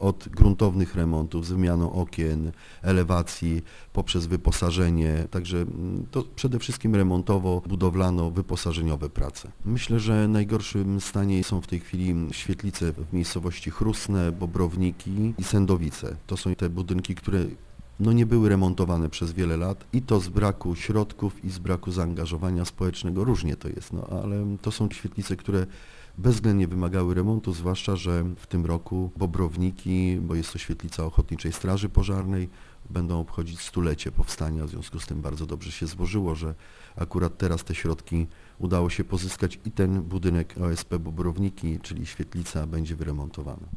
od gruntownych remontów z wymianą okien, elewacji, poprzez wyposażenie, także to przede wszystkim remontowo, budowlano-wyposażeniowe prace. Myślę, że w najgorszym stanie są w tej chwili świetlice w miejscowości Chrustne, Bobrowniki i Sędowice. To są te budynki, które nie były remontowane przez wiele lat i to z braku środków i z braku zaangażowania społecznego, różnie to jest, ale to są świetlice, które bezwzględnie wymagały remontu, zwłaszcza że w tym roku Bobrowniki, bo jest to świetlica Ochotniczej Straży Pożarnej, będą obchodzić stulecie powstania, w związku z tym bardzo dobrze się złożyło, że akurat teraz te środki udało się pozyskać i ten budynek OSP Bobrowniki, czyli świetlica, będzie wyremontowany.